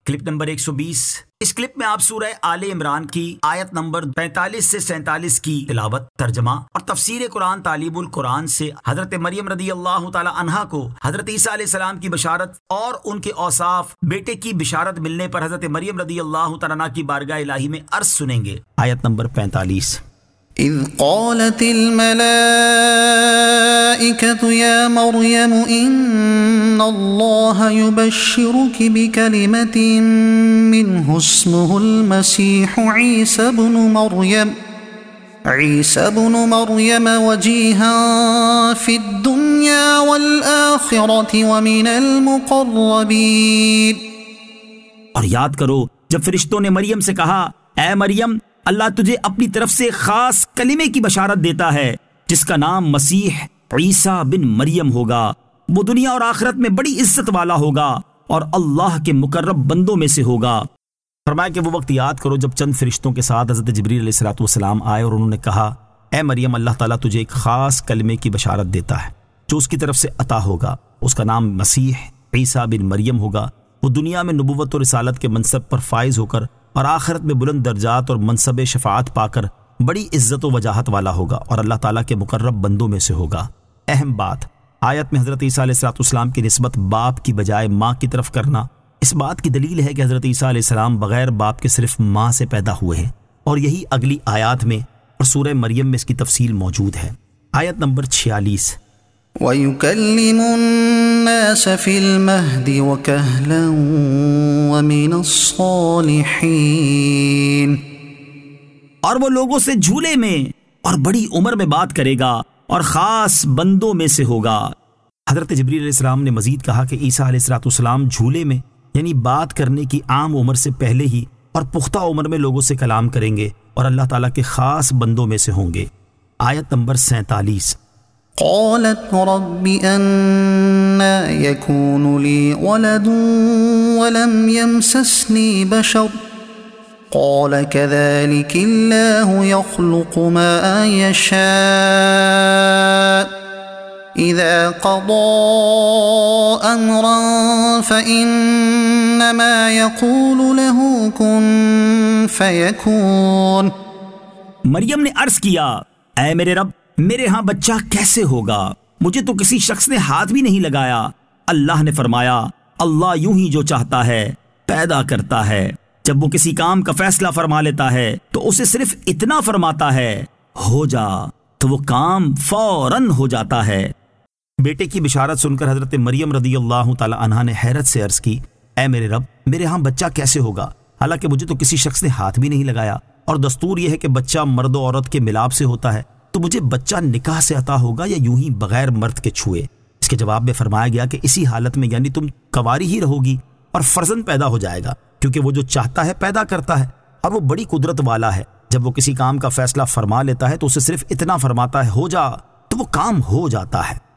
Clip number 120۔ اس clip میں آپ سورہ آل عمران کی آیت نمبر 45 سے 47 کی تلاوت، ترجمہ اور تفسیر قرآن تعلیم القرآن سے حضرت مریم رضی اللہ تعالی عنہا کو حضرت عیسیٰ علیہ السلام کی بشارت اور ان کے اوصاف بیٹے کی بشارت ملنے پر حضرت مریم رضی اللہ تعالی عنہا کی بارگاہ الہی میں عرض سنیں گے۔ آیت نمبر 45۔ اذ قالت الملائكة يا مريم ان الله يبشرك بكلمة منه اسمه المسيح عيسى ابن مريم وجيها في الدنيا والآخرة ومن المقربين۔ اور یاد کرو جب فرشتوں نے مریم سے کہا، اے مریم، اللہ تجھے اپنی طرف سے خاص کلمے کی بشارت دیتا ہے جس کا نام مسیح عیسیٰ بن مریم ہوگا، وہ دنیا اور آخرت میں بڑی عزت والا ہوگا اور اللہ کے مقرب بندوں میں سے ہوگا۔ فرمایا کہ وہ وقت یاد کرو جب چند فرشتوں کے ساتھ حضرت جبریل علیہ السلام آئے اور انہوں نے کہا، اے مریم، اللہ تعالیٰ تجھے ایک خاص کلمے کی بشارت دیتا ہے جو اس کی طرف سے عطا ہوگا، اس کا نام مسیح عیسیٰ بن مریم ہوگا، وہ دنیا میں نبوت اور رسالت کے منصب پر فائز ہو کر اور آخرت میں بلند درجات اور منصب شفاعت پا کر بڑی عزت و وجاہت والا ہوگا اور اللہ تعالیٰ کے مقرب بندوں میں سے ہوگا۔ اہم بات، آیت میں حضرت عیسیٰ علیہ السلام کی نسبت باپ کی بجائے ماں کی طرف کرنا اس بات کی دلیل ہے کہ حضرت عیسیٰ علیہ السلام بغیر باپ کے صرف ماں سے پیدا ہوئے ہیں، اور یہی اگلی آیات میں اور سورہ مریم میں اس کی تفصیل موجود ہے۔ آیت نمبر 46۔ وَيُكَلِّمُ النَّاسَ فِي الْمَهْدِ وَكَهْلًا وَمِنَ الصَّالِحِينَ۔ اور وہ لوگوں سے جھولے میں اور بڑی عمر میں بات کرے گا اور خاص بندوں میں سے ہوگا۔ حضرت جبریل علیہ السلام نے مزید کہا کہ عیسیٰ علیہ السلام جھولے میں یعنی بات کرنے کی عام عمر سے پہلے ہی اور پختہ عمر میں لوگوں سے کلام کریں گے اور اللہ تعالیٰ کے خاص بندوں میں سے ہوں گے۔ آیت نمبر 47۔ قالت رب أنى يكون لي ولد ولم يمسسني بشر قال كذلك الله يخلق ما يشاء إذا قضى أمرا فإنما يقول له كن فيكون۔ مریم نے عرض کیا، اے میرے رب، میرے ہاں بچہ کیسے ہوگا؟ مجھے تو کسی شخص نے ہاتھ بھی نہیں لگایا۔ اللہ نے فرمایا، اللہ یوں ہی جو چاہتا ہے پیدا کرتا ہے۔ جب وہ کسی کام کا فیصلہ فرما لیتا ہے تو اسے صرف اتنا فرماتا ہے، ہو جا، تو وہ کام فوراً ہو جاتا ہے۔ بیٹے کی بشارت سن کر حضرت مریم رضی اللہ تعالی عنہا نے حیرت سے عرض کی، اے میرے رب، میرے ہاں بچہ کیسے ہوگا؟ حالانکہ مجھے تو کسی شخص نے ہاتھ بھی نہیں لگایا، اور دستور یہ ہے کہ بچہ مرد و عورت کے ملاپ سے ہوتا ہے، تو مجھے بچہ نکاح سے عطا ہوگا یا یوں ہی بغیر مرد کے چھوئے؟ اس کے جواب میں فرمایا گیا کہ اسی حالت میں یعنی تم کنواری ہی رہو گی اور فرزند پیدا ہو جائے گا، کیونکہ وہ جو چاہتا ہے پیدا کرتا ہے اور وہ بڑی قدرت والا ہے۔ جب وہ کسی کام کا فیصلہ فرما لیتا ہے تو اسے صرف اتنا فرماتا ہے، ہو جا، تو وہ کام ہو جاتا ہے۔